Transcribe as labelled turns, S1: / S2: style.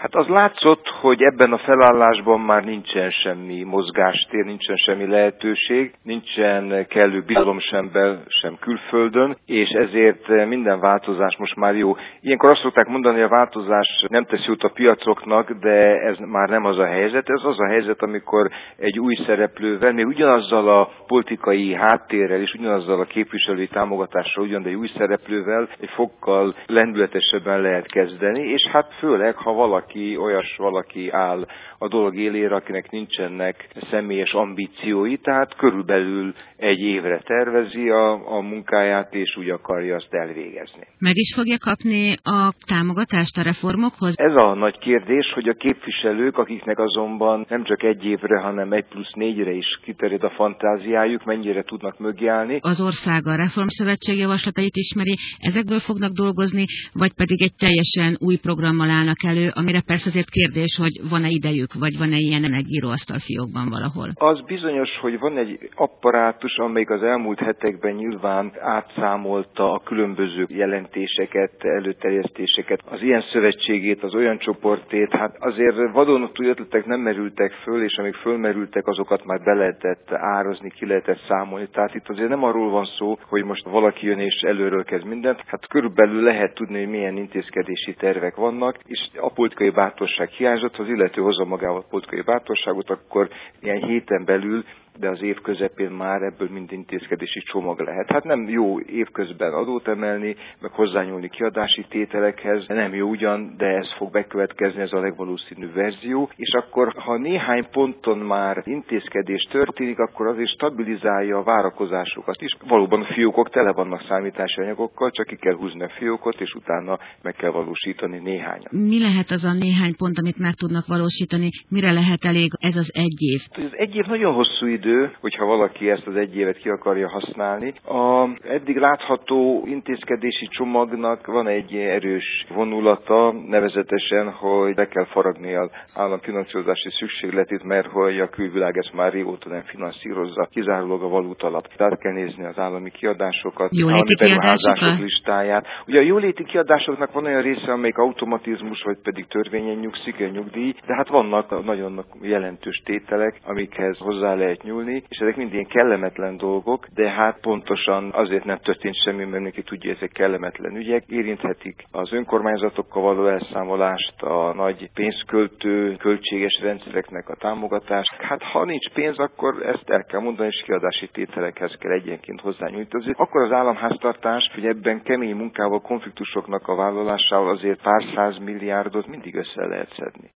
S1: Hát az látszott, hogy ebben a felállásban már nincsen semmi mozgástér, nincsen semmi lehetőség, nincsen kellő bizalom sem sem külföldön, és ezért minden változás most már jó. Ilyenkor azt szokták mondani, hogy a változás nem tesz jót a piacoknak, de ez már nem az a helyzet. Ez az a helyzet, amikor egy új szereplővel, még ugyanazzal a politikai háttérrel és ugyanazzal a képviselői támogatással, de egy új szereplővel egy fokkal lendületesebben lehet kezdeni, és hát főleg, ha valaki áll a dolog élére, akinek nincsenek személyes ambíciói, tehát körülbelül egy évre tervezi a munkáját, és úgy akarja azt elvégezni.
S2: Meg is fogja kapni a támogatást a reformokhoz?
S1: Ez a nagy kérdés, hogy a képviselők, akiknek azonban nem csak egy évre, hanem 1+4-re is kiterjed a fantáziájuk, mennyire tudnak mögé állni.
S2: Az ország a Reformszövetség javaslatait ismeri, ezekből fognak dolgozni, vagy pedig egy teljesen új programmal állnak elő, amire persze azért kérdés, hogy van-e idejük, vagy van-e ilyen egy íróasztalfiókban valahol?
S1: Az bizonyos, hogy van egy apparátus, amelyik az elmúlt hetekben nyilván átszámolta a különböző jelentéseket, előterjesztéseket, az ilyen szövetségét, az olyan csoportét. Hát azért vadonatúj ötletek nem merültek föl, és amíg fölmerültek, azokat már be lehetett árazni, ki lehetett számolni. Tehát itt azért nem arról van szó, hogy most valaki jön és előről kezd mindent. Hát körülbelül lehet tudni, hogy milyen intézkedési tervek vannak, és a politikai bátorság hiányzott, az illető hozza magával a politikai bátorságot, akkor ilyen héten belül, de az év közepén már ebből mind intézkedési csomag lehet. Hát nem jó évközben adót emelni, meg hozzányúlni kiadási tételekhez, nem jó ugyan, de ez fog bekövetkezni, ez a legvalószínűbb verzió, és akkor, ha néhány ponton már intézkedés történik, akkor azért stabilizálja a várakozásokat is. Valóban a fiókok tele vannak számítási anyagokkal, csak ki kell húzni a fiókot, és utána meg kell valósítani néhányat.
S2: Mi lehet az a néhány pont, amit meg tudnak valósítani? Mire lehet elég ez az egy év?
S1: Az egy év nagyon hosszú idő, hogyha valaki ezt az egy évet ki akarja használni. A eddig látható intézkedési csomagnak van egy erős vonulata, nevezetesen, hogy be kell faragni az állam finanszírozási szükségletét, mert hogy a külvilág ezt már régóta nem finanszírozza, kizárólag a valutalap. Tehát kell nézni az állami kiadásokat,
S2: jóléti kiadások
S1: listáját. Ugye a jóléti kiadásoknak van olyan része, amelyik automatizmus, vagy pedig törvényen nyugszik, a nyugdíj, de hát vannak nagyon jelentős tételek, amikhez hozzá lehet nyúlni, és ezek mind ilyen kellemetlen dolgok, de hát pontosan azért nem történt semmi, mert mindenki tudja, ezek kellemetlen ügyek, érinthetik az önkormányzatokkal való elszámolást, a nagy pénzköltő, költséges rendszereknek a támogatást. Hát ha nincs pénz, akkor ezt el kell mondani, és kiadási tételekhez kell egyenként hozzányújtani. Akkor az államháztartás, hogy ebben kemény munkával, konfliktusoknak a vállalásával azért pár 100 milliárdot mindig össze lehet szedni.